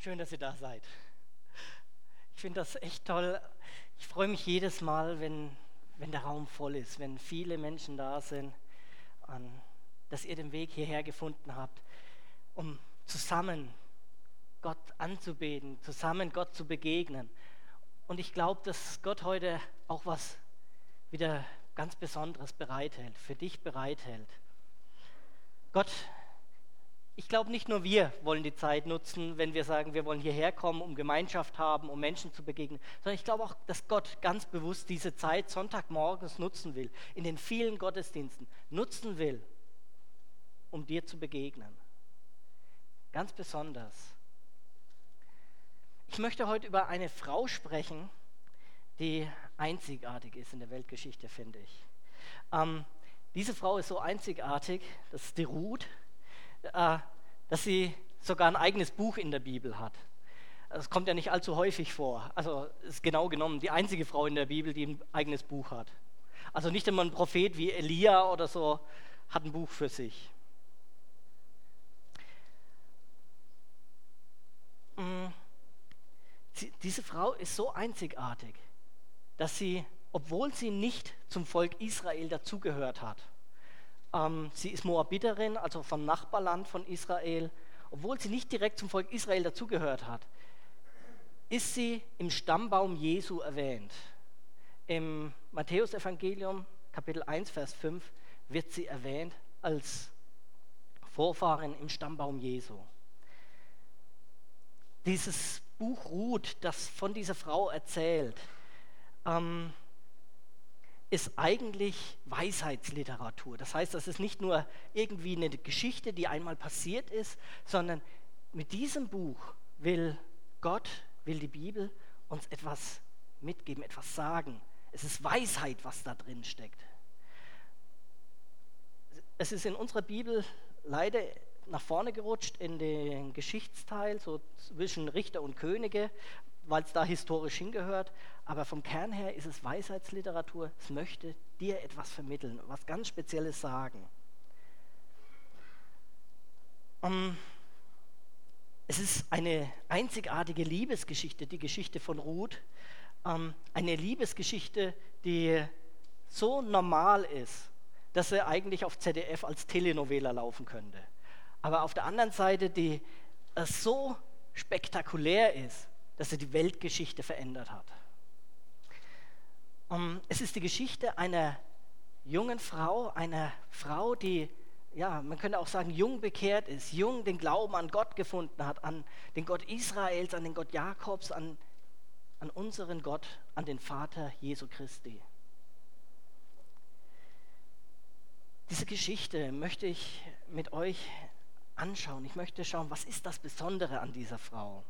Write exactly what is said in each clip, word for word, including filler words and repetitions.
Schön, dass ihr da seid. Ich finde das echt toll. Ich freue mich jedes Mal, wenn, wenn der Raum voll ist, wenn viele Menschen da sind, an, dass ihr den Weg hierher gefunden habt, um zusammen Gott anzubeten, zusammen Gott zu begegnen. Und ich glaube, dass Gott heute auch was wieder ganz Besonderes bereithält, für dich bereithält. Gott, ich glaube, nicht nur wir wollen die Zeit nutzen, wenn wir sagen, wir wollen hierher kommen, um Gemeinschaft haben, um Menschen zu begegnen, sondern ich glaube auch, dass Gott ganz bewusst diese Zeit Sonntagmorgens nutzen will, in den vielen Gottesdiensten nutzen will, um dir zu begegnen. Ganz besonders. Ich möchte heute über eine Frau sprechen, die einzigartig ist in der Weltgeschichte, finde ich. Ähm, diese Frau ist so einzigartig, das ist die Ruth, äh, dass sie sogar ein eigenes Buch in der Bibel hat. Das kommt ja nicht allzu häufig vor. Also ist genau genommen die einzige Frau in der Bibel, die ein eigenes Buch hat. Also nicht immer ein Prophet wie Elia oder so hat ein Buch für sich. Sie, diese Frau ist so einzigartig, dass sie, obwohl sie nicht zum Volk Israel dazugehört hat, ähm, sie ist Moabiterin, also vom Nachbarland von Israel, obwohl sie nicht direkt zum Volk Israel dazugehört hat, ist sie im Stammbaum Jesu erwähnt. Im Matthäusevangelium, Kapitel eins, Vers fünf, wird sie erwähnt als Vorfahrin im Stammbaum Jesu. Dieses Buch Ruth, das von dieser Frau erzählt, ähm, ist eigentlich Weisheitsliteratur. Das heißt, das ist nicht nur irgendwie eine Geschichte, die einmal passiert ist, sondern mit diesem Buch will Gott, will die Bibel uns etwas mitgeben, etwas sagen. Es ist Weisheit, was da drin steckt. Es ist in unserer Bibel leider nach vorne gerutscht in den Geschichtsteil, so zwischen Richter und Könige, weil es da historisch hingehört. Aber vom Kern her ist es Weisheitsliteratur. Es möchte dir etwas vermitteln, was ganz Spezielles sagen. Um, es ist eine einzigartige Liebesgeschichte, die Geschichte von Ruth. Um, eine Liebesgeschichte, die so normal ist, dass sie eigentlich auf Z D F als Telenovela laufen könnte. Aber auf der anderen Seite, die äh, so spektakulär ist, dass sie die Weltgeschichte verändert hat. Um, es ist die Geschichte einer jungen Frau, einer Frau, die, ja, man könnte auch sagen, jung bekehrt ist, jung den Glauben an Gott gefunden hat, an den Gott Israels, an den Gott Jakobs, an, an unseren Gott, an den Vater Jesu Christi. Diese Geschichte möchte ich mit euch anschauen. Ich möchte schauen, was ist das Besondere an dieser Frau?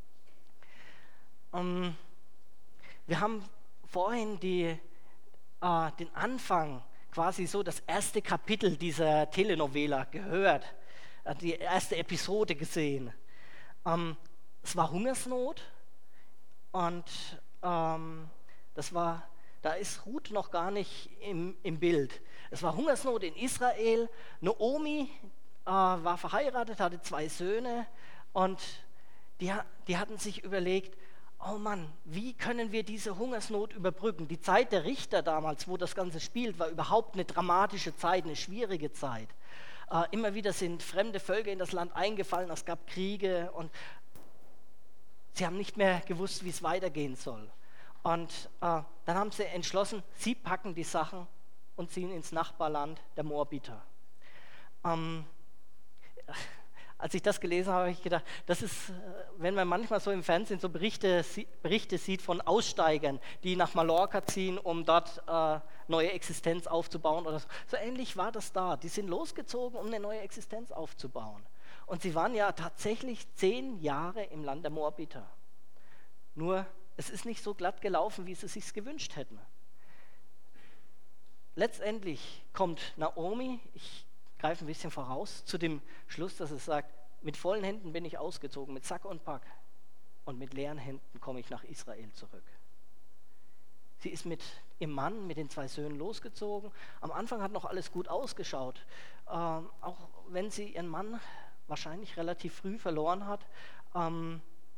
Um, wir haben vorhin die, äh, den Anfang, quasi so das erste Kapitel dieser Telenovela gehört, äh, die erste Episode gesehen. Um, es war Hungersnot und ähm, das war, da ist Ruth noch gar nicht im, im Bild. Es war Hungersnot in Israel. Naomi äh, war verheiratet, hatte zwei Söhne und die, die hatten sich überlegt, oh Mann, wie können wir diese Hungersnot überbrücken? Die Zeit der Richter damals, wo das Ganze spielt, war überhaupt eine dramatische Zeit, eine schwierige Zeit. Äh, immer wieder sind fremde Völker in das Land eingefallen, es gab Kriege und sie haben nicht mehr gewusst, wie es weitergehen soll. Und äh, dann haben sie entschlossen, sie packen die Sachen und ziehen ins Nachbarland der Moabiter. Ähm, Als ich das gelesen habe, habe ich gedacht, das ist, wenn man manchmal so im Fernsehen so Berichte, Berichte sieht von Aussteigern, die nach Mallorca ziehen, um dort äh, neue Existenz aufzubauen oder so. So ähnlich war das da. Die sind losgezogen, um eine neue Existenz aufzubauen. Und sie waren ja tatsächlich zehn Jahre im Land der Moabiter. Nur, es ist nicht so glatt gelaufen, wie sie es sich gewünscht hätten. Letztendlich kommt Naomi, ich greife ein bisschen voraus, zu dem Schluss, dass es sagt, mit vollen Händen bin ich ausgezogen, mit Sack und Pack. Und mit leeren Händen komme ich nach Israel zurück. Sie ist mit ihrem Mann, mit den zwei Söhnen losgezogen. Am Anfang hat noch alles gut ausgeschaut. Ähm, auch wenn sie ihren Mann wahrscheinlich relativ früh verloren hat, ähm,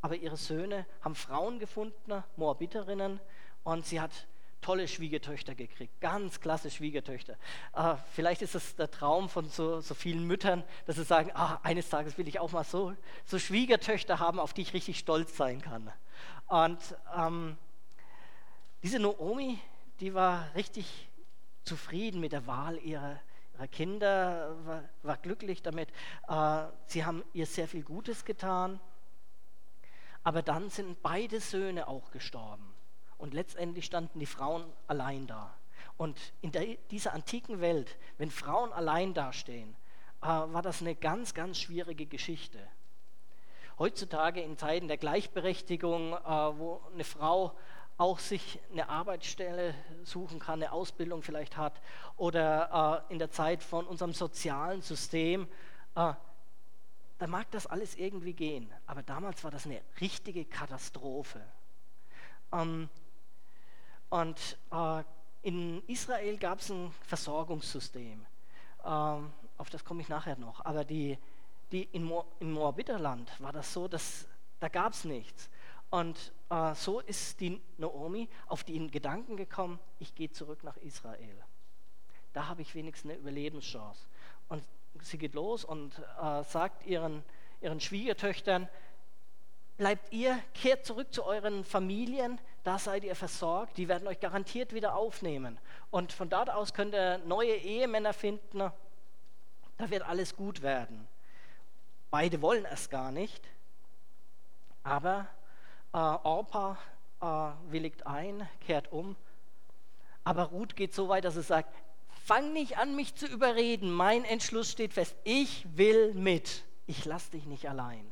aber ihre Söhne haben Frauen gefunden, Moabiterinnen, und sie hat tolle Schwiegertöchter gekriegt, ganz klasse Schwiegertöchter. Äh, vielleicht ist es der Traum von so, so vielen Müttern, dass sie sagen, ah, eines Tages will ich auch mal so, so Schwiegertöchter haben, auf die ich richtig stolz sein kann. Und ähm, diese Naomi, die war richtig zufrieden mit der Wahl ihrer, ihrer Kinder, war, war glücklich damit. Äh, sie haben ihr sehr viel Gutes getan, aber dann sind beide Söhne auch gestorben. Und letztendlich standen die Frauen allein da. Und in der, dieser antiken Welt, wenn Frauen allein dastehen, äh, war das eine ganz, ganz schwierige Geschichte. Heutzutage in Zeiten der Gleichberechtigung, äh, wo eine Frau auch sich eine Arbeitsstelle suchen kann, eine Ausbildung vielleicht hat, oder äh, in der Zeit von unserem sozialen System, äh, da mag das alles irgendwie gehen. Aber damals war das eine richtige Katastrophe. Ähm, Und äh, in Israel gab es ein Versorgungssystem, ähm, auf das komme ich nachher noch, aber die, die in Mo- im Moabiterland war das so, dass da gab es nichts. Und äh, so ist die Naomi auf den Gedanken gekommen, ich gehe zurück nach Israel. Da habe ich wenigstens eine Überlebenschance. Und sie geht los und äh, sagt ihren, ihren Schwiegertöchtern, bleibt ihr, kehrt zurück zu euren Familien, da seid ihr versorgt, die werden euch garantiert wieder aufnehmen. Und von dort aus könnt ihr neue Ehemänner finden, da wird alles gut werden. Beide wollen es gar nicht, aber äh, Orpa äh, willigt ein, kehrt um, aber Ruth geht so weit, dass sie sagt, fang nicht an, mich zu überreden, mein Entschluss steht fest, ich will mit, ich lasse dich nicht allein.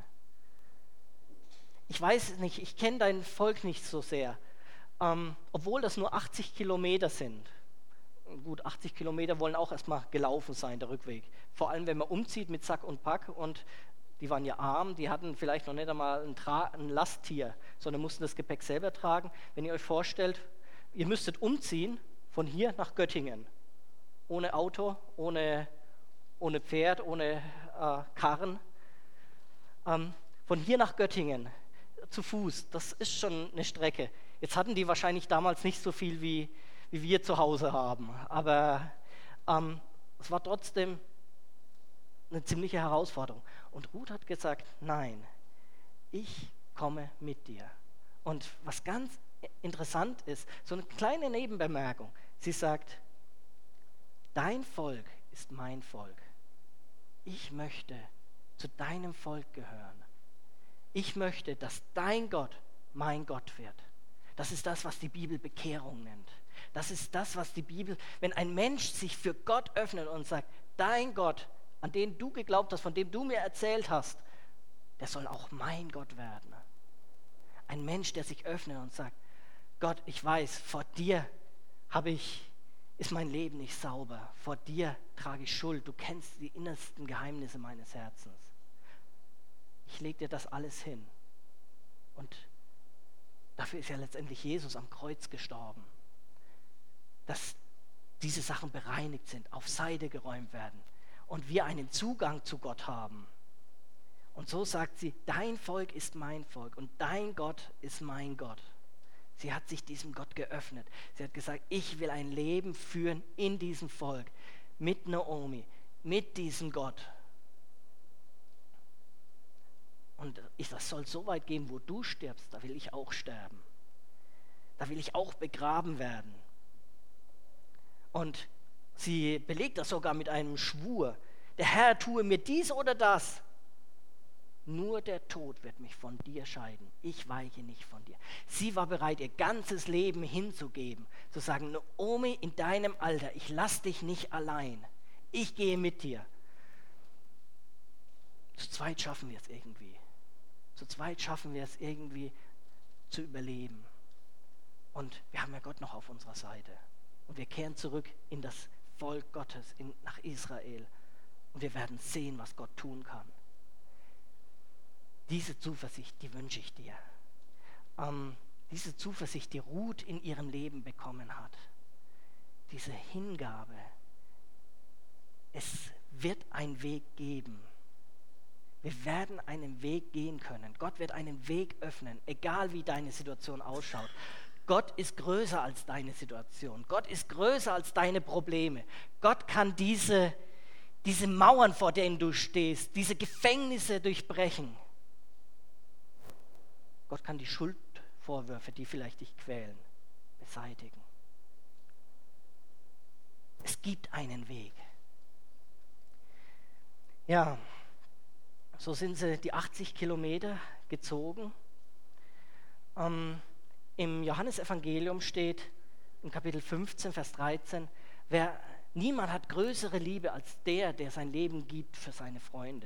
Ich weiß nicht, ich kenne dein Volk nicht so sehr, ähm, obwohl das nur achtzig Kilometer sind. Gut, achtzig Kilometer wollen auch erstmal gelaufen sein, der Rückweg. Vor allem, wenn man umzieht mit Sack und Pack, und die waren ja arm, die hatten vielleicht noch nicht einmal ein, Tra- ein Lasttier, sondern mussten das Gepäck selber tragen. Wenn ihr euch vorstellt, ihr müsstet umziehen von hier nach Göttingen, ohne Auto, ohne, ohne Pferd, ohne äh, Karren, ähm, von hier nach Göttingen, zu Fuß, das ist schon eine Strecke. Jetzt hatten die wahrscheinlich damals nicht so viel, wie, wie wir zu Hause haben, aber ähm, es war trotzdem eine ziemliche Herausforderung. Und Ruth hat gesagt, nein, ich komme mit dir. Und was ganz interessant ist, so eine kleine Nebenbemerkung, sie sagt, dein Volk ist mein Volk. Ich möchte zu deinem Volk gehören. Ich möchte, dass dein Gott mein Gott wird. Das ist das, was die Bibel Bekehrung nennt. Das ist das, was die Bibel, wenn ein Mensch sich für Gott öffnet und sagt, dein Gott, an den du geglaubt hast, von dem du mir erzählt hast, der soll auch mein Gott werden. Ein Mensch, der sich öffnet und sagt, Gott, ich weiß, vor dir habe ich, ist mein Leben nicht sauber. Vor dir trage ich Schuld. Du kennst die innersten Geheimnisse meines Herzens. Ich lege dir das alles hin. Und dafür ist ja letztendlich Jesus am Kreuz gestorben. Dass diese Sachen bereinigt sind, auf Seite geräumt werden und wir einen Zugang zu Gott haben. Und so sagt sie, dein Volk ist mein Volk und dein Gott ist mein Gott. Sie hat sich diesem Gott geöffnet. Sie hat gesagt, ich will ein Leben führen in diesem Volk, mit Naomi, mit diesem Gott. Und ich, das soll so weit gehen, wo du stirbst, da will ich auch sterben. Da will ich auch begraben werden. Und sie belegt das sogar mit einem Schwur. Der Herr tue mir dies oder das. Nur der Tod wird mich von dir scheiden. Ich weiche nicht von dir. Sie war bereit, ihr ganzes Leben hinzugeben. Zu sagen, Naomi, in deinem Alter, ich lass dich nicht allein. Ich gehe mit dir. Zu zweit schaffen wir es irgendwie. Zu zweit schaffen wir es irgendwie zu überleben. Und wir haben ja Gott noch auf unserer Seite. Und wir kehren zurück in das Volk Gottes, in, nach Israel. Und wir werden sehen, was Gott tun kann. Diese Zuversicht, die wünsche ich dir. Ähm, diese Zuversicht, die Ruth in ihrem Leben bekommen hat. Diese Hingabe. Es wird einen Weg geben. Wir werden einen Weg gehen können. Gott wird einen Weg öffnen, egal wie deine Situation ausschaut. Gott ist größer als deine Situation. Gott ist größer als deine Probleme. Gott kann diese, diese Mauern, vor denen du stehst, diese Gefängnisse durchbrechen. Gott kann die Schuldvorwürfe, die vielleicht dich quälen, beseitigen. Es gibt einen Weg. Ja, so sind sie die achtzig Kilometer gezogen. Ähm, Im Johannesevangelium steht in Kapitel fünfzehn, Vers dreizehn, wer, niemand hat größere Liebe als der, der sein Leben gibt für seine Freunde.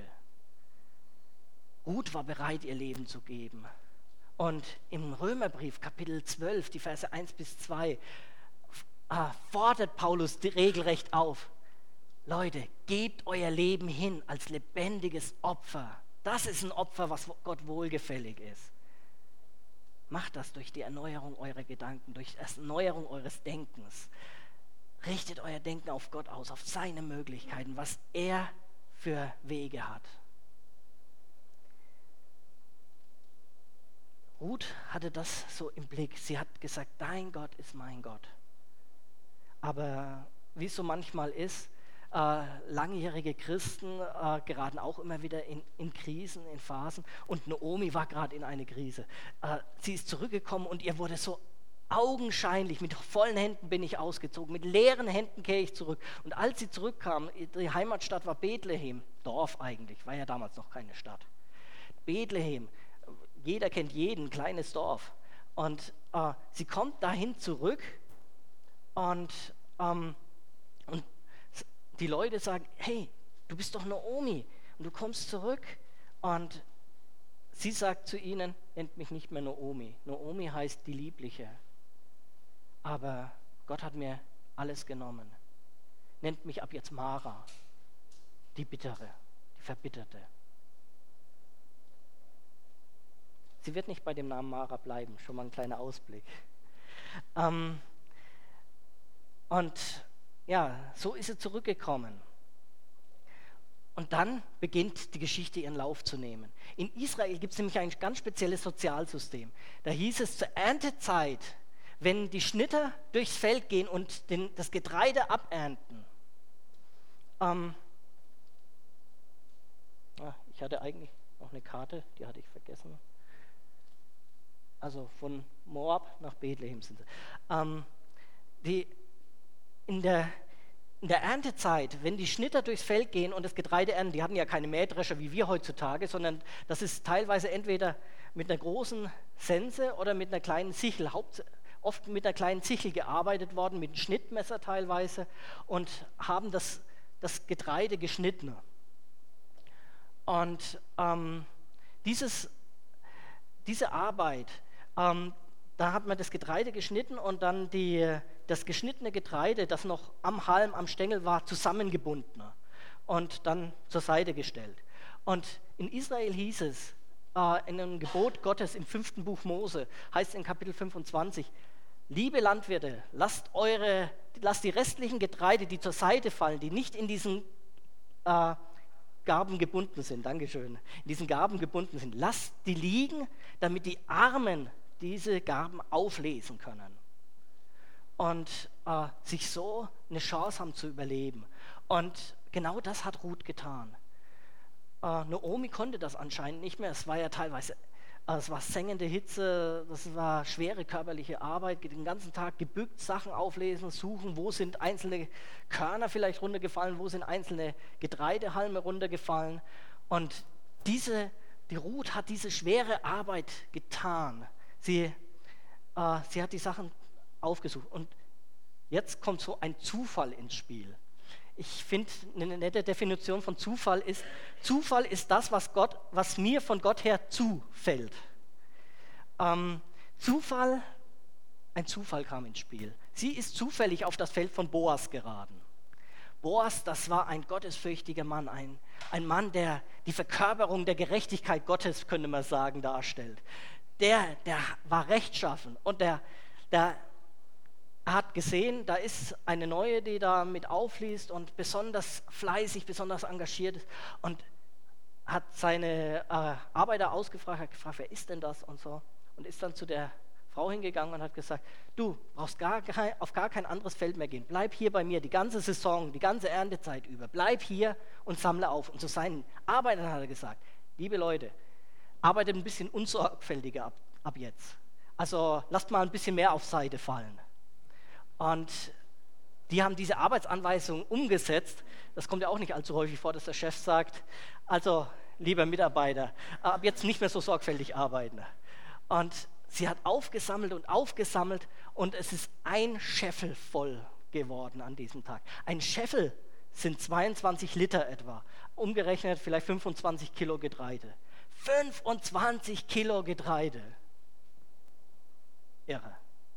Ruth war bereit, ihr Leben zu geben. Und im Römerbrief, Kapitel zwölf, die Verse eins bis zwei, äh, fordert Paulus regelrecht auf. Leute, gebt euer Leben hin als lebendiges Opfer. Das ist ein Opfer, was Gott wohlgefällig ist. Macht das durch die Erneuerung eurer Gedanken, durch die Erneuerung eures Denkens. Richtet euer Denken auf Gott aus, auf seine Möglichkeiten, was er für Wege hat. Ruth hatte das so im Blick. Sie hat gesagt, dein Gott ist mein Gott. Aber wie es so manchmal ist, Äh, langjährige Christen äh, geraten auch immer wieder in, in Krisen, in Phasen. Und Naomi war gerade in eine Krise. Äh, sie ist zurückgekommen und ihr wurde so augenscheinlich, mit vollen Händen bin ich ausgezogen, mit leeren Händen kehre ich zurück. Und als sie zurückkam, die Heimatstadt war Bethlehem, Dorf eigentlich, war ja damals noch keine Stadt. Bethlehem, jeder kennt jeden, kleines Dorf. Und äh, sie kommt dahin zurück und, ähm, und die Leute sagen, hey, du bist doch Naomi und du kommst zurück. Und sie sagt zu ihnen, nennt mich nicht mehr Naomi. Naomi heißt die Liebliche. Aber Gott hat mir alles genommen. Nennt mich ab jetzt Mara, die Bittere, die Verbitterte. Sie wird nicht bei dem Namen Mara bleiben, schon mal ein kleiner Ausblick. Ähm, und Ja, so ist sie zurückgekommen. Und dann beginnt die Geschichte ihren Lauf zu nehmen. In Israel gibt es nämlich ein ganz spezielles Sozialsystem. Da hieß es zur Erntezeit, wenn die Schnitter durchs Feld gehen und den, das Getreide abernten. Ähm, ah, ich hatte eigentlich noch eine Karte, die hatte ich vergessen. Also von Moab nach Bethlehem sind sie. Ähm, die In der, in der Erntezeit, wenn die Schnitter durchs Feld gehen und das Getreide ernten, die hatten ja keine Mähdrescher wie wir heutzutage, sondern das ist teilweise entweder mit einer großen Sense oder mit einer kleinen Sichel, Haupt, oft mit einer kleinen Sichel gearbeitet worden, mit einem Schnittmesser teilweise und haben das, das Getreide geschnitten. Und ähm, dieses, diese Arbeit, ähm, da hat man das Getreide geschnitten und dann die, das geschnittene Getreide, das noch am Halm, am Stängel war, zusammengebunden und dann zur Seite gestellt. Und in Israel hieß es, äh, in einem Gebot Gottes im fünften Buch Mose, heißt es in Kapitel fünfundzwanzig, liebe Landwirte, lasst, eure, lasst die restlichen Getreide, die zur Seite fallen, die nicht in diesen äh, Garben gebunden sind, Dankeschön, in diesen Garben gebunden sind, lasst die liegen, damit die Armen diese Garben auflesen können und äh, sich so eine Chance haben zu überleben. Und genau das hat Ruth getan. Äh, Naomi konnte das anscheinend nicht mehr. Es war ja teilweise, äh, es war sengende Hitze, das war schwere körperliche Arbeit, den ganzen Tag gebückt, Sachen auflesen, suchen, wo sind einzelne Körner vielleicht runtergefallen, wo sind einzelne Getreidehalme runtergefallen. Und diese, die Ruth hat diese schwere Arbeit getan. Sie, äh, sie hat die Sachen aufgesucht. Und jetzt kommt so ein Zufall ins Spiel. Ich finde, eine nette Definition von Zufall ist, Zufall ist das, was, Gott, was mir von Gott her zufällt. Ähm, Zufall, ein Zufall kam ins Spiel. Sie ist zufällig auf das Feld von Boas geraten. Boas, das war ein gottesfürchtiger Mann, ein, ein Mann, der die Verkörperung der Gerechtigkeit Gottes, könnte man sagen, darstellt. Der, der war rechtschaffen und der, der hat gesehen, da ist eine neue, die da mit aufliest und besonders fleißig, besonders engagiert ist. Und hat seine äh, Arbeiter ausgefragt, hat gefragt, wer ist denn das und so. Und ist dann zu der Frau hingegangen und hat gesagt, du brauchst gar kein, auf gar kein anderes Feld mehr gehen. Bleib hier bei mir die ganze Saison, die ganze Erntezeit über. Bleib hier und sammle auf. Und zu seinen Arbeitern hat er gesagt, liebe Leute, arbeitet ein bisschen unsorgfältiger ab, ab jetzt. Also lasst mal ein bisschen mehr auf Seite fallen. Und die haben diese Arbeitsanweisung umgesetzt. Das kommt ja auch nicht allzu häufig vor, dass der Chef sagt, also lieber Mitarbeiter, ab jetzt nicht mehr so sorgfältig arbeiten. Und sie hat aufgesammelt und aufgesammelt und es ist ein Scheffel voll geworden an diesem Tag. Ein Scheffel sind zweiundzwanzig Liter etwa, umgerechnet vielleicht fünfundzwanzig Kilo Getreide. fünfundzwanzig Kilo Getreide. Irre.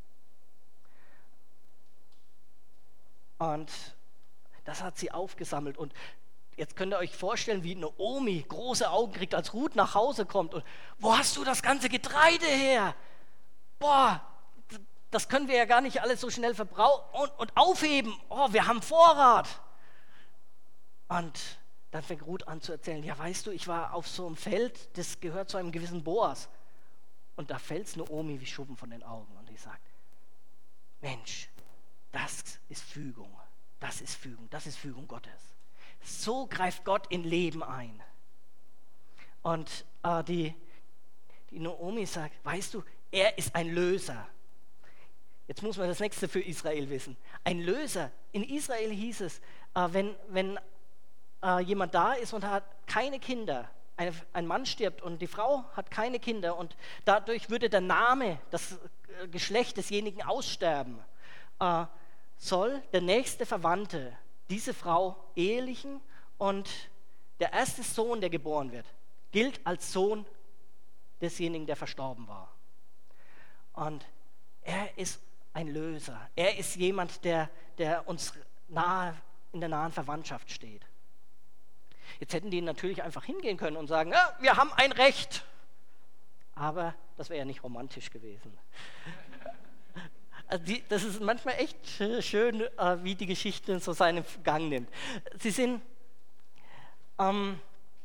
Und das hat sie aufgesammelt. Und jetzt könnt ihr euch vorstellen, wie Naomi große Augen kriegt, als Ruth nach Hause kommt. Und wo hast du das ganze Getreide her? Boah, das können wir ja gar nicht alles so schnell verbrauchen und, und aufheben. Oh, wir haben Vorrat. Und dann fängt Ruth an zu erzählen, ja weißt du, ich war auf so einem Feld, das gehört zu einem gewissen Boas. Und da fällt es Naomi wie Schuppen von den Augen. Und die sagt, Mensch, das ist Fügung, das ist Fügung, das ist Fügung Gottes. So greift Gott in Leben ein. Und äh, die, die Naomi sagt, weißt du, er ist ein Löser. Jetzt muss man das nächste für Israel wissen. Ein Löser, in Israel hieß es, äh, wenn, wenn äh, jemand da ist und hat keine Kinder, ein, ein Mann stirbt und die Frau hat keine Kinder und dadurch würde der Name, das äh, Geschlecht desjenigen aussterben, äh, soll der nächste Verwandte diese Frau ehelichen und der erste Sohn, der geboren wird, gilt als Sohn desjenigen, der verstorben war. Und er ist ein Löser. Er ist jemand, der, der uns nahe, in der nahen Verwandtschaft steht. Jetzt hätten die natürlich einfach hingehen können und sagen, ja, wir haben ein Recht. Aber das wäre ja nicht romantisch gewesen. Also die, das ist manchmal echt schön, äh, wie die Geschichte so seinen Gang nimmt. Sie sind, ähm,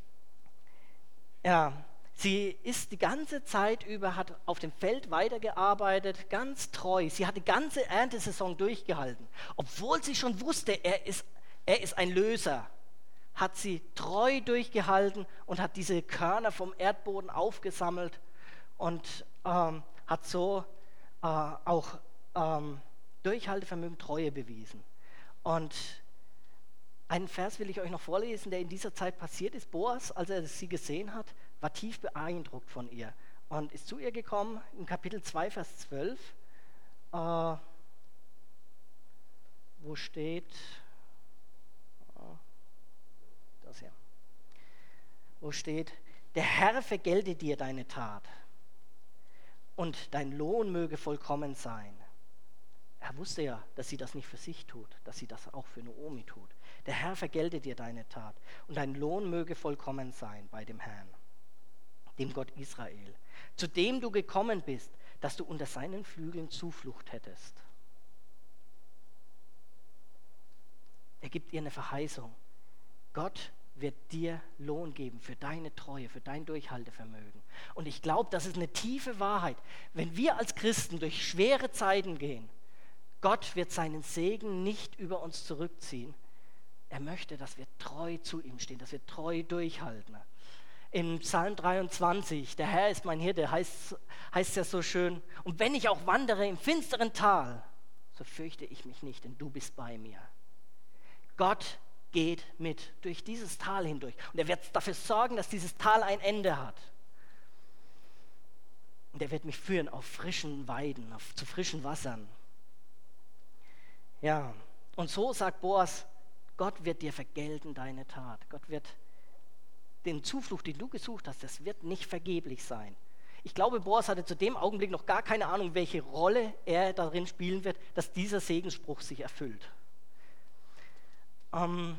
ja, sie ist die ganze Zeit über, hat auf dem Feld weitergearbeitet, ganz treu. Sie hat die ganze Erntesaison durchgehalten. Obwohl sie schon wusste, er ist, er ist ein Löser, hat sie treu durchgehalten und hat diese Körner vom Erdboden aufgesammelt und ähm, hat so äh, auch Ähm, Durchhaltevermögen, Treue bewiesen. Und einen Vers will ich euch noch vorlesen, der in dieser Zeit passiert ist. Boas, als er sie gesehen hat, war tief beeindruckt von ihr und ist zu ihr gekommen, im Kapitel zwei, Vers zwölf, äh, wo steht, äh, das hier, wo steht, der Herr vergelte dir deine Tat und dein Lohn möge vollkommen sein. Er wusste ja, dass sie das nicht für sich tut, dass sie das auch für Naomi tut. Der Herr vergelte dir deine Tat und dein Lohn möge vollkommen sein bei dem Herrn, dem Gott Israel, zu dem du gekommen bist, dass du unter seinen Flügeln Zuflucht hättest. Er gibt ihr eine Verheißung. Gott wird dir Lohn geben für deine Treue, für dein Durchhaltevermögen. Und ich glaube, das ist eine tiefe Wahrheit. Wenn wir als Christen durch schwere Zeiten gehen, Gott wird seinen Segen nicht über uns zurückziehen. Er möchte, dass wir treu zu ihm stehen, dass wir treu durchhalten. Im Psalm dreiundzwanzig, der Herr ist mein Hirte, heißt es ja so schön, und wenn ich auch wandere im finsteren Tal, so fürchte ich mich nicht, denn du bist bei mir. Gott geht mit durch dieses Tal hindurch und er wird dafür sorgen, dass dieses Tal ein Ende hat. Und er wird mich führen auf frischen Weiden, auf, zu frischen Wassern. Ja, und so sagt Boas, Gott wird dir vergelten deine Tat. Gott wird den Zuflucht, den du gesucht hast, das wird nicht vergeblich sein. Ich glaube, Boas hatte zu dem Augenblick noch gar keine Ahnung, welche Rolle er darin spielen wird, dass dieser Segensspruch sich erfüllt. Ähm,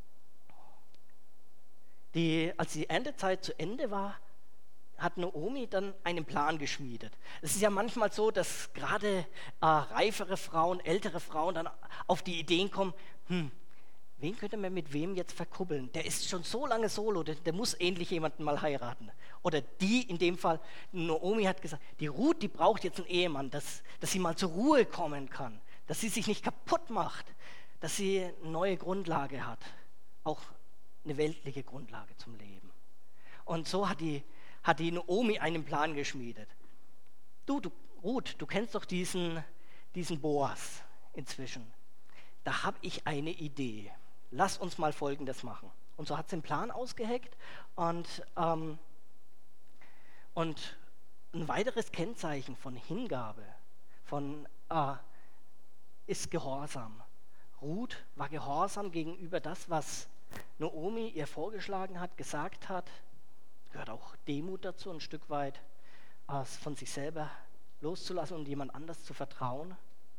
die, als die Erntezeit zu Ende war, hat Naomi dann einen Plan geschmiedet. Es ist ja manchmal so, dass gerade äh, reifere Frauen, ältere Frauen dann auf die Ideen kommen, hm, wen könnte man mit wem jetzt verkuppeln? Der ist schon so lange solo, der, der muss endlich jemanden mal heiraten. Oder die, in dem Fall, Naomi hat gesagt, die Ruth, die braucht jetzt einen Ehemann, dass, dass sie mal zur Ruhe kommen kann, dass sie sich nicht kaputt macht, dass sie eine neue Grundlage hat, auch eine weltliche Grundlage zum Leben. Und so hat die, hat die Naomi einen Plan geschmiedet. Du, du Ruth, du kennst doch diesen, diesen Boas inzwischen. Da habe ich eine Idee. Lass uns mal Folgendes machen. Und so hat sie einen Plan ausgeheckt und, ähm, und ein weiteres Kennzeichen von Hingabe, von äh, ist Gehorsam. Ruth war gehorsam gegenüber das, was Naomi ihr vorgeschlagen hat, gesagt hat. Gehört auch Demut dazu, ein Stück weit äh, von sich selber loszulassen und jemand anders zu vertrauen.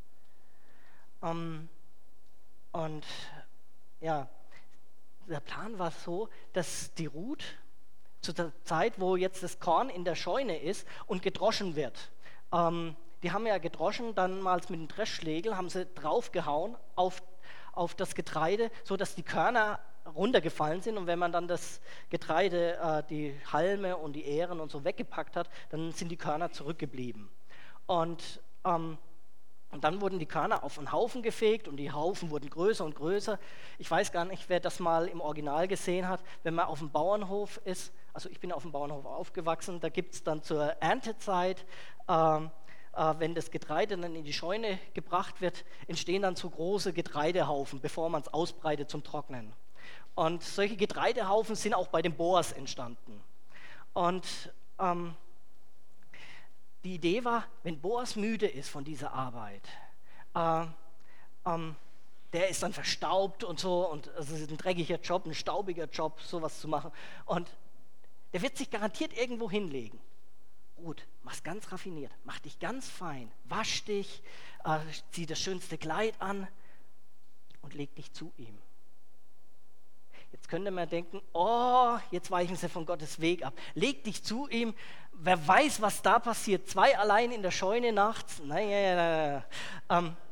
Ähm, und ja, der Plan war so, dass die Ruth zu der Zeit, wo jetzt das Korn in der Scheune ist und gedroschen wird, ähm, die haben ja gedroschen, dann mal mit dem Dreschschlägel haben sie draufgehauen auf, auf das Getreide, sodass die Körner runtergefallen sind, und wenn man dann das Getreide, äh, die Halme und die Ähren und so weggepackt hat, dann sind die Körner zurückgeblieben. Und, ähm, und dann wurden die Körner auf einen Haufen gefegt und die Haufen wurden größer und größer. Ich weiß gar nicht, wer das mal im Original gesehen hat, wenn man auf dem Bauernhof ist, also ich bin auf dem Bauernhof aufgewachsen, da gibt es dann zur Erntezeit, ähm, äh, wenn das Getreide dann in die Scheune gebracht wird, entstehen dann so große Getreidehaufen, bevor man es ausbreitet zum Trocknen. Und solche Getreidehaufen sind auch bei den Boas entstanden. Und ähm, die Idee war, wenn Boas müde ist von dieser Arbeit, äh, ähm, der ist dann verstaubt und so, und also es ist ein dreckiger Job, ein staubiger Job, sowas zu machen. Und der wird sich garantiert irgendwo hinlegen. Gut, mach's ganz raffiniert, mach dich ganz fein, wasch dich, äh, zieh das schönste Kleid an und leg dich zu ihm. Jetzt könnte man denken, oh, jetzt weichen sie von Gottes Weg ab. Leg dich zu ihm, wer weiß, was da passiert. Zwei allein in der Scheune nachts. Nein, nein, nein, nein. Ähm,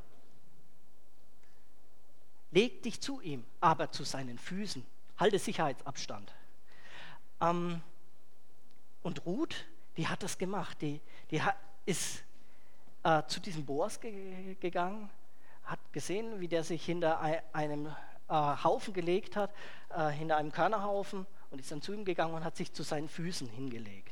leg dich zu ihm, aber zu seinen Füßen. Halte Sicherheitsabstand. Ähm, und Ruth, die hat das gemacht. Die, die hat, ist äh, zu diesem Boas ge- gegangen, hat gesehen, wie der sich hinter einem Haufen gelegt hat, äh, hinter einem Körnerhaufen, und ist dann zu ihm gegangen und hat sich zu seinen Füßen hingelegt.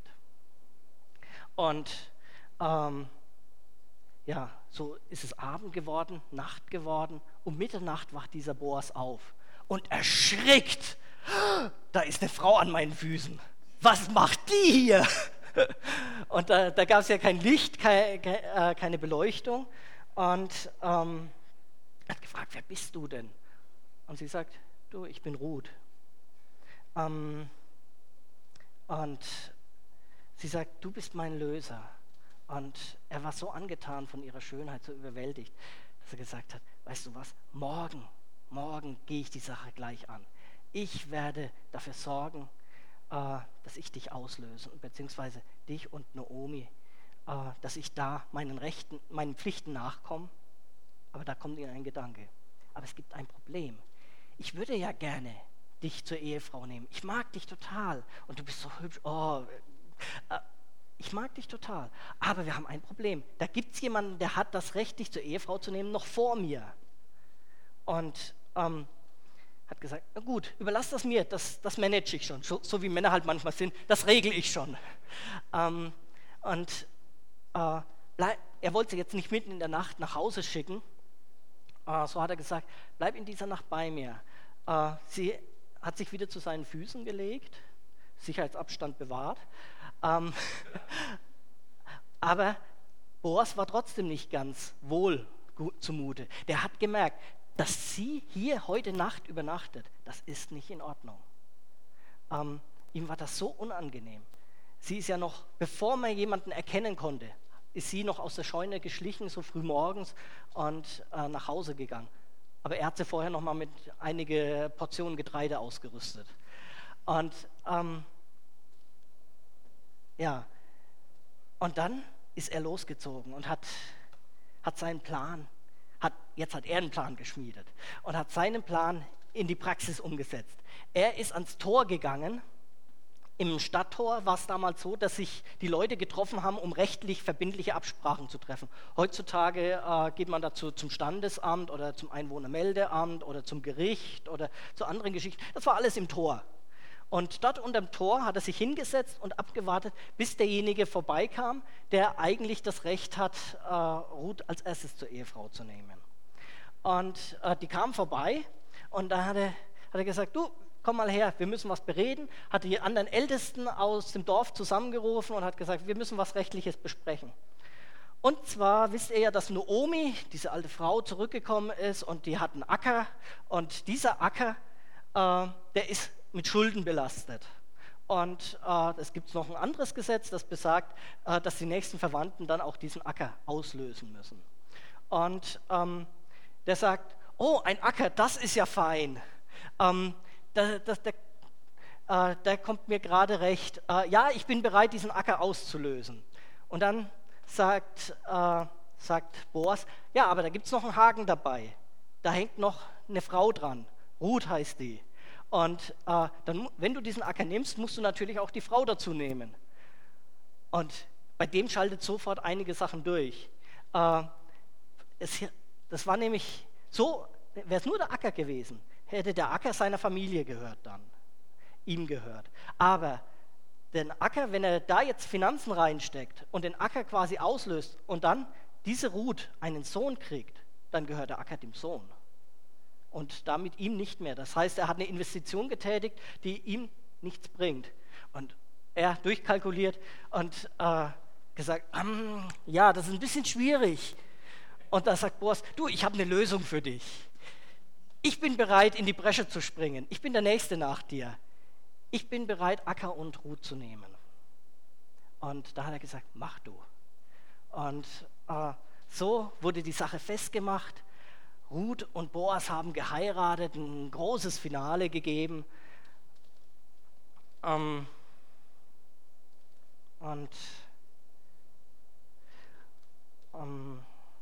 Und ähm, ja, so ist es Abend geworden, Nacht geworden, um Mitternacht wacht dieser Boas auf und erschrickt. Da ist eine Frau an meinen Füßen. Was macht die hier? Und da, da gab es ja kein Licht, keine, keine Beleuchtung, und ähm, hat gefragt, wer bist du denn? Und sie sagt, du, ich bin Ruth. Ähm, und sie sagt, du bist mein Löser. Und er war so angetan von ihrer Schönheit, so überwältigt, dass er gesagt hat, weißt du was, morgen, morgen gehe ich die Sache gleich an. Ich werde dafür sorgen, äh, dass ich dich auslöse, beziehungsweise dich und Naomi, äh, dass ich da meinen Rechten, meinen Pflichten nachkomme. Aber da kommt ihnen ein Gedanke. Aber es gibt ein Problem. Ich würde ja gerne dich zur Ehefrau nehmen. Ich mag dich total. Und du bist so hübsch. Oh, äh, ich mag dich total. Aber wir haben ein Problem. Da gibt es jemanden, der hat das Recht, dich zur Ehefrau zu nehmen, noch vor mir. Und ähm, hat gesagt, na gut, überlass das mir, das, das manage ich schon. So, so wie Männer halt manchmal sind, das regle ich schon. Ähm, und äh, bleib, er wollte sie jetzt nicht mitten in der Nacht nach Hause schicken. So hat er gesagt, bleib in dieser Nacht bei mir. Sie hat sich wieder zu seinen Füßen gelegt, Sicherheitsabstand bewahrt. Aber Boas war trotzdem nicht ganz wohl zumute. Der hat gemerkt, dass sie hier heute Nacht übernachtet, das ist nicht in Ordnung. Ihm war das so unangenehm. Sie ist ja noch, bevor man jemanden erkennen konnte, ist sie noch aus der Scheune geschlichen, so früh morgens, und äh, nach Hause gegangen. Aber er hat sie vorher noch mal mit einige Portionen Getreide ausgerüstet. Und ähm, ja, und dann ist er losgezogen und hat, hat seinen Plan, hat, jetzt hat er einen Plan geschmiedet und hat seinen Plan in die Praxis umgesetzt. Er ist ans Tor gegangen. Im Stadttor war es damals so, dass sich die Leute getroffen haben, um rechtlich verbindliche Absprachen zu treffen. Heutzutage äh, geht man dazu zum Standesamt oder zum Einwohnermeldeamt oder zum Gericht oder zu anderen Geschichten. Das war alles im Tor. Und dort unterm Tor hat er sich hingesetzt und abgewartet, bis derjenige vorbeikam, der eigentlich das Recht hat, äh, Ruth als erstes zur Ehefrau zu nehmen. Und äh, die kam vorbei und da hat er, hat er gesagt, du, komm mal her, wir müssen was bereden, hat die anderen Ältesten aus dem Dorf zusammengerufen und hat gesagt, wir müssen was Rechtliches besprechen. Und zwar wisst ihr ja, dass Naomi, diese alte Frau, zurückgekommen ist und die hat einen Acker und dieser Acker, äh, der ist mit Schulden belastet. Und äh, es gibt noch ein anderes Gesetz, das besagt, äh, dass die nächsten Verwandten dann auch diesen Acker auslösen müssen. Und ähm, der sagt, oh, ein Acker, das ist ja fein. Ähm, Der, der, der, äh, der kommt mir gerade recht. Äh, ja, ich bin bereit, diesen Acker auszulösen. Und dann sagt, äh, sagt Boas, ja, aber da gibt es noch einen Haken dabei. Da hängt noch eine Frau dran. Ruth heißt die. Und äh, dann, wenn du diesen Acker nimmst, musst du natürlich auch die Frau dazu nehmen. Und bei dem schaltet sofort einige Sachen durch. Äh, es, das war nämlich so, wäre es nur der Acker gewesen, hätte der Acker seiner Familie gehört dann, ihm gehört. Aber den Acker, wenn er da jetzt Finanzen reinsteckt und den Acker quasi auslöst und dann diese Ruth einen Sohn kriegt, dann gehört der Acker dem Sohn. Und damit ihm nicht mehr. Das heißt, er hat eine Investition getätigt, die ihm nichts bringt. Und er durchkalkuliert und äh, gesagt, ähm, ja, das ist ein bisschen schwierig. Und da sagt Boas, du, ich habe eine Lösung für dich. Ich bin bereit, in die Bresche zu springen. Ich bin der Nächste nach dir. Ich bin bereit, Acker und Ruth zu nehmen. Und da hat er gesagt, mach du. Und äh, so wurde die Sache festgemacht. Ruth und Boas haben geheiratet, ein großes Finale gegeben. Ähm, und ähm,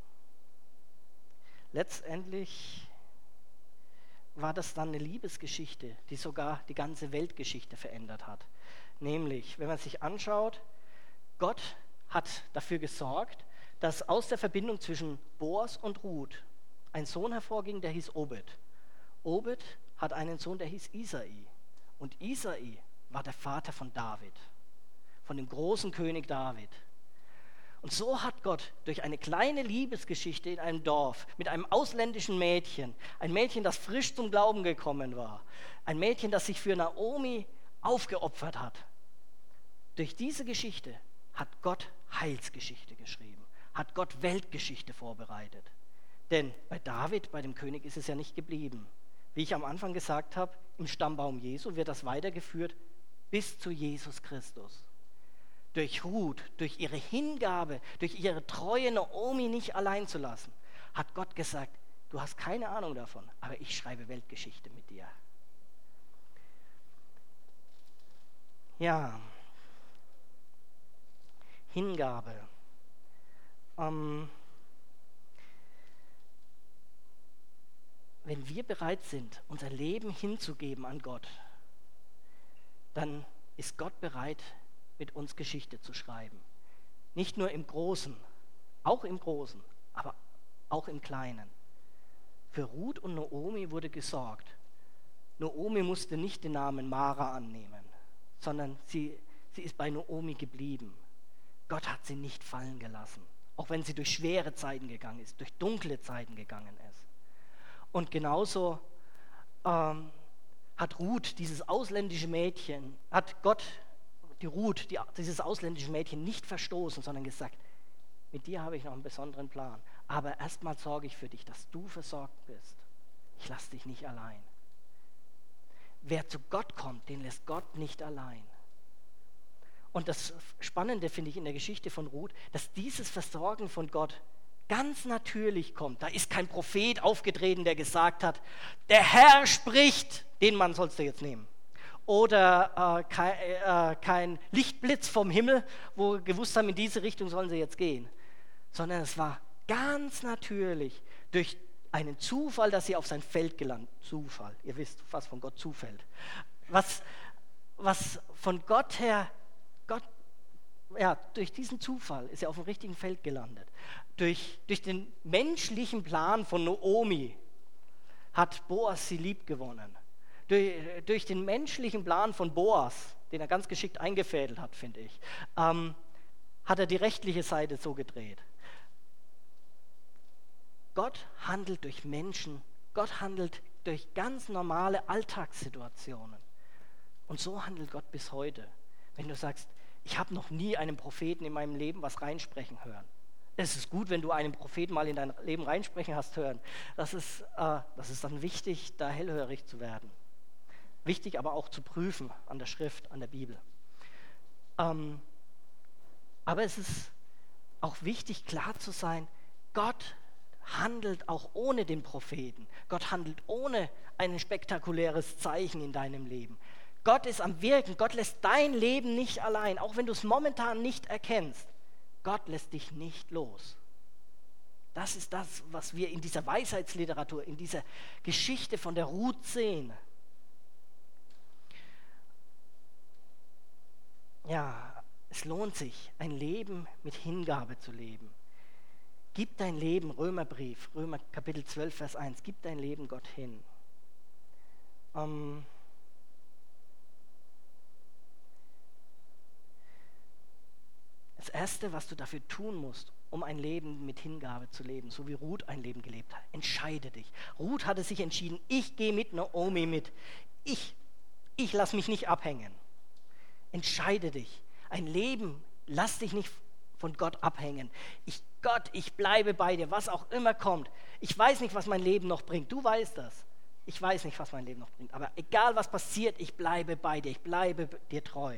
letztendlich war das dann eine Liebesgeschichte, die sogar die ganze Weltgeschichte verändert hat. Nämlich, wenn man sich anschaut, Gott hat dafür gesorgt, dass aus der Verbindung zwischen Boas und Ruth ein Sohn hervorging, der hieß Obed. Obed hat einen Sohn, der hieß Isai. Und Isai war der Vater von David, von dem großen König David. Und so hat Gott durch eine kleine Liebesgeschichte in einem Dorf mit einem ausländischen Mädchen, ein Mädchen, das frisch zum Glauben gekommen war, ein Mädchen, das sich für Naomi aufgeopfert hat, durch diese Geschichte hat Gott Heilsgeschichte geschrieben, hat Gott Weltgeschichte vorbereitet. Denn bei David, bei dem König, ist es ja nicht geblieben. Wie ich am Anfang gesagt habe, im Stammbaum Jesu wird das weitergeführt bis zu Jesus Christus. Durch Ruth, durch ihre Hingabe, durch ihre Treue, Naomi nicht allein zu lassen, hat Gott gesagt, du hast keine Ahnung davon, aber ich schreibe Weltgeschichte mit dir. Ja, Hingabe. Ähm, wenn wir bereit sind, unser Leben hinzugeben an Gott, dann ist Gott bereit, mit uns Geschichte zu schreiben. Nicht nur im Großen, auch im Großen, aber auch im Kleinen. Für Ruth und Naomi wurde gesorgt. Naomi musste nicht den Namen Mara annehmen, sondern sie, sie ist bei Naomi geblieben. Gott hat sie nicht fallen gelassen, auch wenn sie durch schwere Zeiten gegangen ist, durch dunkle Zeiten gegangen ist. Und genauso ähm, hat Ruth, dieses ausländische Mädchen, hat Gott die Ruth, die, dieses ausländische Mädchen nicht verstoßen, sondern gesagt, mit dir habe ich noch einen besonderen Plan. Aber erstmal sorge ich für dich, dass du versorgt bist. Ich lasse dich nicht allein. Wer zu Gott kommt, den lässt Gott nicht allein. Und das Spannende finde ich in der Geschichte von Ruth, dass dieses Versorgen von Gott ganz natürlich kommt. Da ist kein Prophet aufgetreten, der gesagt hat, der Herr spricht, den Mann sollst du jetzt nehmen. Oder äh, kein, äh, kein Lichtblitz vom Himmel, wo wir gewusst haben, in diese Richtung sollen sie jetzt gehen. Sondern es war ganz natürlich, durch einen Zufall, dass sie auf sein Feld gelandet. Zufall, ihr wisst, was von Gott zufällt. Was, was von Gott her, Gott, ja, durch diesen Zufall ist er auf dem richtigen Feld gelandet. Durch, durch den menschlichen Plan von Naomi hat Boas sie lieb gewonnen. Durch, durch den menschlichen Plan von Boas, den er ganz geschickt eingefädelt hat, finde ich, ähm, hat er die rechtliche Seite so gedreht. Gott handelt durch Menschen, Gott handelt durch ganz normale Alltagssituationen. Und so handelt Gott bis heute. Wenn du sagst, ich habe noch nie einem Propheten in meinem Leben was reinsprechen hören. Es ist gut, wenn du einen Propheten mal in dein Leben reinsprechen hast hören. Das ist, äh, das ist dann wichtig, da hellhörig zu werden. Wichtig aber auch zu prüfen an der Schrift, an der Bibel. Ähm, aber es ist auch wichtig, klar zu sein, Gott handelt auch ohne den Propheten. Gott handelt ohne ein spektakuläres Zeichen in deinem Leben. Gott ist am Wirken. Gott lässt dein Leben nicht allein, auch wenn du es momentan nicht erkennst. Gott lässt dich nicht los. Das ist das, was wir in dieser Weisheitsliteratur, in dieser Geschichte von der Ruth sehen. Ja, es lohnt sich, ein Leben mit Hingabe zu leben. Gib dein Leben, Römerbrief, Römer Kapitel zwölf, Vers eins, gib dein Leben Gott hin. Ähm, das Erste, was du dafür tun musst, um ein Leben mit Hingabe zu leben, so wie Ruth ein Leben gelebt hat, entscheide dich. Ruth hatte sich entschieden, ich gehe mit Naomi mit. Ich, ich lasse mich nicht abhängen. Entscheide dich. Ein Leben, lass dich nicht von Gott abhängen. Ich, Gott, ich bleibe bei dir, was auch immer kommt. Ich weiß nicht, was mein Leben noch bringt. Du weißt das. Ich weiß nicht, was mein Leben noch bringt. Aber egal, was passiert, ich bleibe bei dir. Ich bleibe dir treu.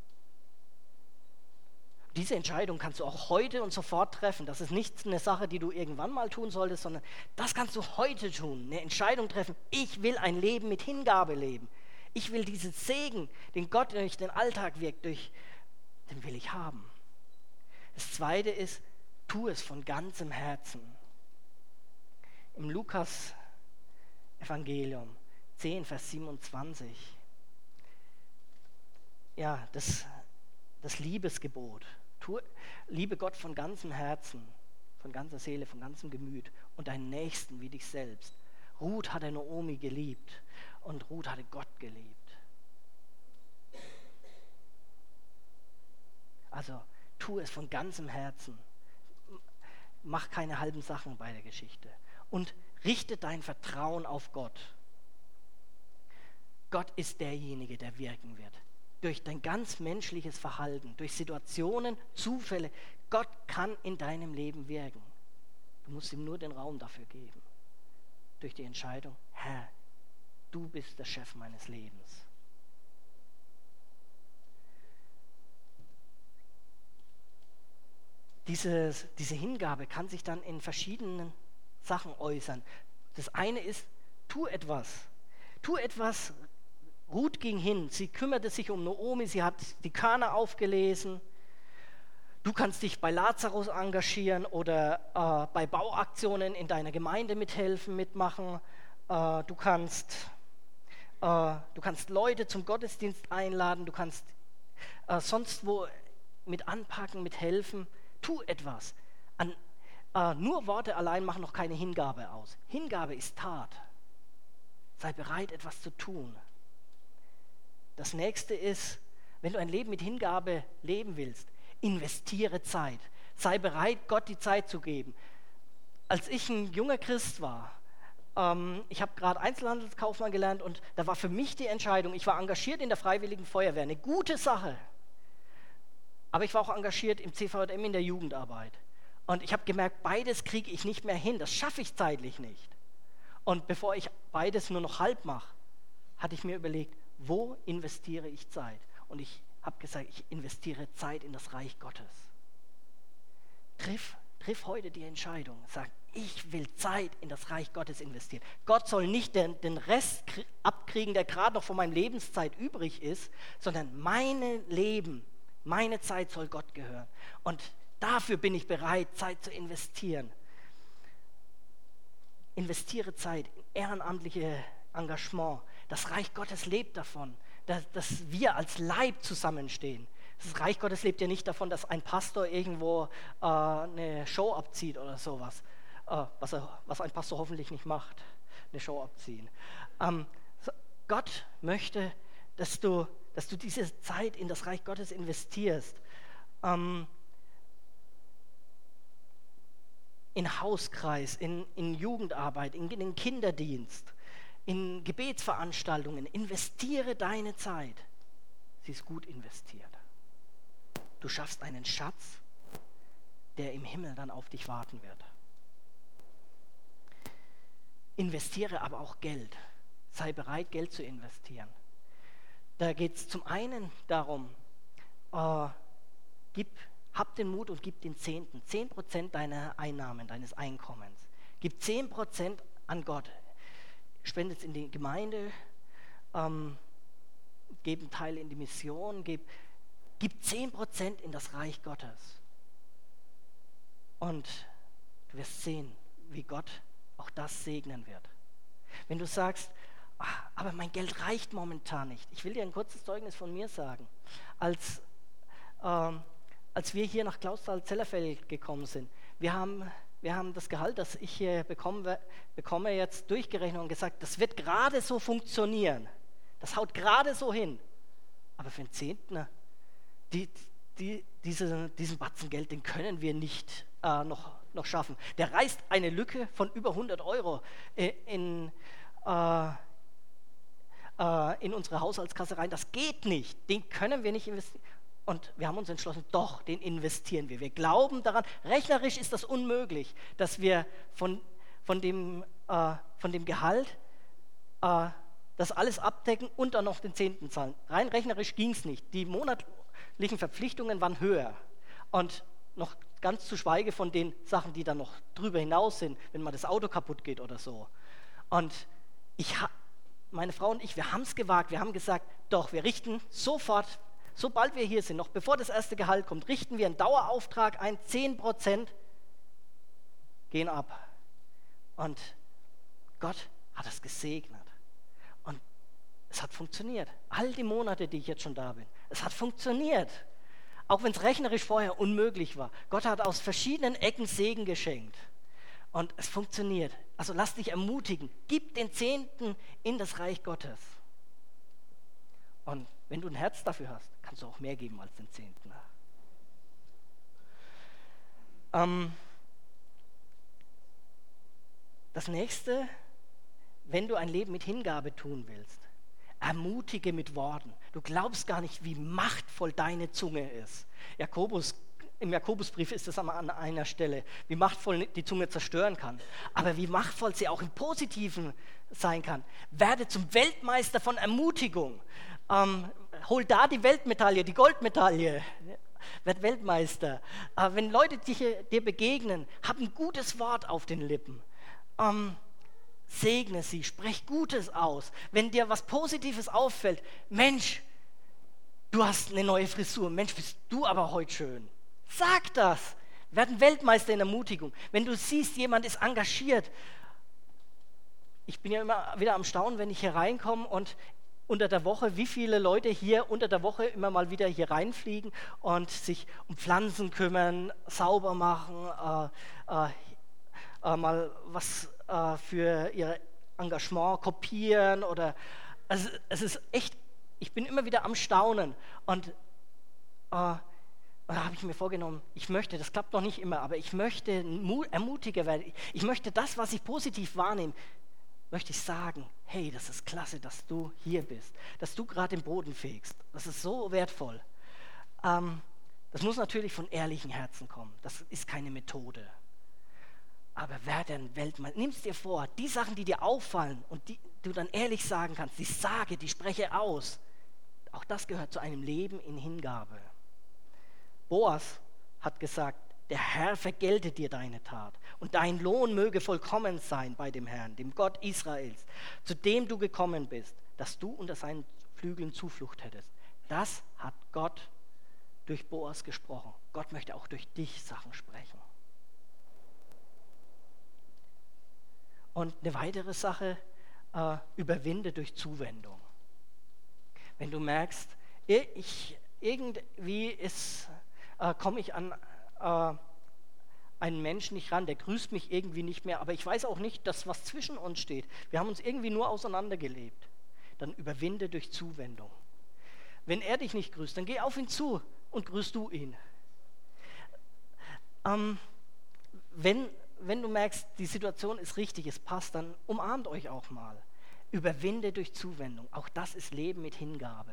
Diese Entscheidung kannst du auch heute und sofort treffen. Das ist nicht eine Sache, die du irgendwann mal tun solltest, sondern das kannst du heute tun. Eine Entscheidung treffen. Ich will ein Leben mit Hingabe leben. Ich will diesen Segen, den Gott durch den Alltag wirkt, durch, den will ich haben. Das Zweite ist, tu es von ganzem Herzen. Im Lukas-Evangelium zehn, Vers siebenundzwanzig. Ja, das, das Liebesgebot. Tu, liebe Gott von ganzem Herzen, von ganzer Seele, von ganzem Gemüt und deinen Nächsten wie dich selbst. Ruth hatte Naomi geliebt und Ruth hatte Gott geliebt. Also tu es von ganzem Herzen. Mach keine halben Sachen bei der Geschichte. Und richte dein Vertrauen auf Gott. Gott ist derjenige, der wirken wird. Durch dein ganz menschliches Verhalten, durch Situationen, Zufälle. Gott kann in deinem Leben wirken. Du musst ihm nur den Raum dafür geben. Durch die Entscheidung, Herr, du bist der Chef meines Lebens. Diese, diese Hingabe kann sich dann in verschiedenen Sachen äußern. Das eine ist, tu etwas. Tu etwas. Ruth ging hin, sie kümmerte sich um Naomi, sie hat die Körner aufgelesen. Du kannst dich bei Lazarus engagieren oder äh, bei Bauaktionen in deiner Gemeinde mithelfen, mitmachen. Äh, du kannst, äh, du kannst Leute zum Gottesdienst einladen, du kannst äh, sonst wo mit anpacken, mithelfen. Tu etwas. An, äh, nur Worte allein machen noch keine Hingabe aus. Hingabe ist Tat. Sei bereit, etwas zu tun. Das nächste ist, wenn du ein Leben mit Hingabe leben willst, investiere Zeit. Sei bereit, Gott die Zeit zu geben. Als ich ein junger Christ war, ähm, ich habe gerade Einzelhandelskaufmann gelernt und da war für mich die Entscheidung, ich war engagiert in der Freiwilligen Feuerwehr, eine gute Sache. Aber ich war auch engagiert im C V J M in der Jugendarbeit. Und ich habe gemerkt, beides kriege ich nicht mehr hin, das schaffe ich zeitlich nicht. Und bevor ich beides nur noch halb mache, hatte ich mir überlegt, wo investiere ich Zeit? Und ich habe gesagt, ich investiere Zeit in das Reich Gottes. Triff, triff heute die Entscheidung. Sag, ich will Zeit in das Reich Gottes investieren. Gott soll nicht den, den Rest abkriegen, der gerade noch von meiner Lebenszeit übrig ist, sondern mein Leben, meine Zeit soll Gott gehören. Und dafür bin ich bereit, Zeit zu investieren. investiere Zeit in ehrenamtliche Engagement. Das Reich Gottes lebt davon, dass, dass wir als Leib zusammenstehen. Das Reich Gottes lebt ja nicht davon, dass ein Pastor irgendwo äh, eine Show abzieht oder sowas, äh, was, er, was ein Pastor hoffentlich nicht macht, eine Show abziehen. Ähm, so, Gott möchte, dass du, dass du diese Zeit in das Reich Gottes investierst. Ähm, in Hauskreis, in, in Jugendarbeit, in, in den Kinderdienst, in Gebetsveranstaltungen. Investiere deine Zeit. Sie ist gut investiert. Du schaffst einen Schatz, der im Himmel dann auf dich warten wird. Investiere aber auch Geld. Sei bereit, Geld zu investieren. Da geht es zum einen darum, äh, gib, hab den Mut und gib den Zehnten. Zehn Prozent deiner Einnahmen, deines Einkommens. Gib zehn Prozent an Gott. Spendet es in die Gemeinde, ähm, gib einen Teil in die Mission, gib, gib zehn Prozent in das Reich Gottes. Und du wirst sehen, wie Gott auch das segnen wird. Wenn du sagst, ach, aber mein Geld reicht momentan nicht. Ich will dir ein kurzes Zeugnis von mir sagen. Als, ähm, als wir hier nach Clausthal-Zellerfeld gekommen sind, wir haben, wir haben das Gehalt, das ich hier bekomme, bekomme, jetzt durchgerechnet und gesagt, das wird gerade so funktionieren. Das haut gerade so hin. Aber für den Zehnten, die, die, diese, diesen Batzen Geld, den können wir nicht äh, noch, noch schaffen. Der reißt eine Lücke von über hundert Euro äh, in, äh, äh, in unsere Haushaltskasse rein. Das geht nicht. Den können wir nicht investieren. Und wir haben uns entschlossen, doch, den investieren wir. Wir glauben daran, rechnerisch ist das unmöglich, dass wir von, von, dem, äh, von dem Gehalt äh, das alles abdecken und dann noch den Zehnten zahlen. Rein rechnerisch ging es nicht. Die monatlichen Verpflichtungen waren höher. Und noch ganz zu schweige von den Sachen, die dann noch drüber hinaus sind, wenn mal das Auto kaputt geht oder so. Und ich, meine Frau und ich, wir haben es gewagt. Wir haben gesagt, doch, wir richten sofort, sobald wir hier sind, noch bevor das erste Gehalt kommt, richten wir einen Dauerauftrag ein, zehn Prozent gehen ab. Und Gott hat es gesegnet. Und es hat funktioniert. All die Monate, die ich jetzt schon da bin, es hat funktioniert. Auch wenn es rechnerisch vorher unmöglich war. Gott hat aus verschiedenen Ecken Segen geschenkt. Und es funktioniert. Also lass dich ermutigen. Gib den Zehnten in das Reich Gottes. Und wenn du ein Herz dafür hast, kannst du auch mehr geben als den Zehnten. Ähm, das nächste, wenn du ein Leben mit Hingabe tun willst, ermutige mit Worten. Du glaubst gar nicht, wie machtvoll deine Zunge ist. Jakobus, im Jakobusbrief ist es an einer Stelle, wie machtvoll die Zunge zerstören kann. Aber wie machtvoll sie auch im Positiven sein kann. Werde zum Weltmeister von Ermutigung. Ähm, hol da die Weltmedaille, die Goldmedaille. Werd Weltmeister. Äh, wenn Leute dich, dir begegnen, hab ein gutes Wort auf den Lippen. Ähm, Segne sie, sprech Gutes aus. Wenn dir was Positives auffällt, Mensch, du hast eine neue Frisur, Mensch, bist du aber heute schön. Sag das. Werden Weltmeister in Ermutigung. Wenn du siehst, jemand ist engagiert. Ich bin ja immer wieder am Staunen, wenn ich hier reinkomme und unter der Woche, wie viele Leute hier unter der Woche immer mal wieder hier reinfliegen und sich um Pflanzen kümmern, sauber machen, äh, äh, äh, mal was äh, für ihr Engagement kopieren oder also es ist echt, ich bin immer wieder am Staunen und äh, da habe ich mir vorgenommen, ich möchte, das klappt noch nicht immer, aber ich möchte ermutiger werden. Ich möchte das, was ich positiv wahrnehme, möchte ich sagen, hey, das ist klasse, dass du hier bist, dass du gerade den Boden fegst. Das ist so wertvoll. Ähm, das muss natürlich von ehrlichen Herzen kommen. Das ist keine Methode. Aber werde ein Weltmeister. Nimm es dir vor, die Sachen, die dir auffallen und die du dann ehrlich sagen kannst, die sage, die spreche aus. Auch das gehört zu einem Leben in Hingabe. Boas hat gesagt, der Herr vergelte dir deine Tat und dein Lohn möge vollkommen sein bei dem Herrn, dem Gott Israels, zu dem du gekommen bist, dass du unter seinen Flügeln Zuflucht hättest. Das hat Gott durch Boas gesprochen. Gott möchte auch durch dich Sachen sprechen. Und eine weitere Sache, äh, überwinde durch Zuwendung. Wenn du merkst, ich, irgendwie ist, äh, komme ich an äh, einen Menschen nicht ran, der grüßt mich irgendwie nicht mehr, aber ich weiß auch nicht, dass was zwischen uns steht. Wir haben uns irgendwie nur auseinandergelebt. Dann überwinde durch Zuwendung. Wenn er dich nicht grüßt, dann geh auf ihn zu und grüßt du ihn. Ähm, wenn, wenn du merkst, die Situation ist richtig, es passt, dann umarmt euch auch mal. Überwinde durch Zuwendung. Auch das ist Leben mit Hingabe.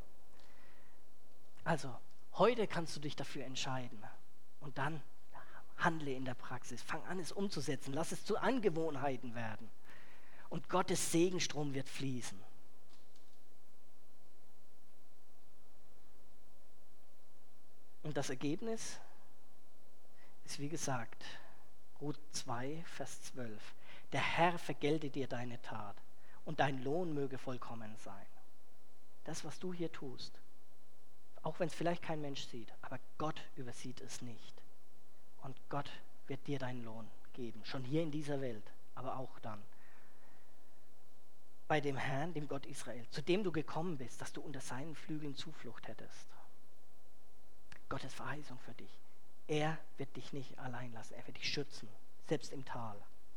Also, heute kannst du dich dafür entscheiden. Und dann handle in der Praxis. Fang an, es umzusetzen. Lass es zu Angewohnheiten werden. Und Gottes Segenstrom wird fließen. Und das Ergebnis ist, wie gesagt, Ruth zwei, Vers zwölf. Der Herr vergelte dir deine Tat und dein Lohn möge vollkommen sein. Das, was du hier tust, auch wenn es vielleicht kein Mensch sieht, aber Gott übersieht es nicht. Und Gott wird dir deinen Lohn geben, schon hier in dieser Welt, aber auch dann. Bei dem Herrn, dem Gott Israel, zu dem du gekommen bist, dass du unter seinen Flügeln Zuflucht hättest. Gottes Verheißung für dich. Er wird dich nicht allein lassen, er wird dich schützen, selbst im Tal.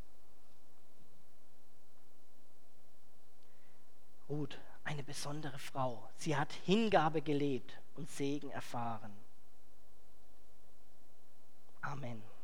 Ruth, eine besondere Frau. Sie hat Hingabe gelebt und Segen erfahren. Amen.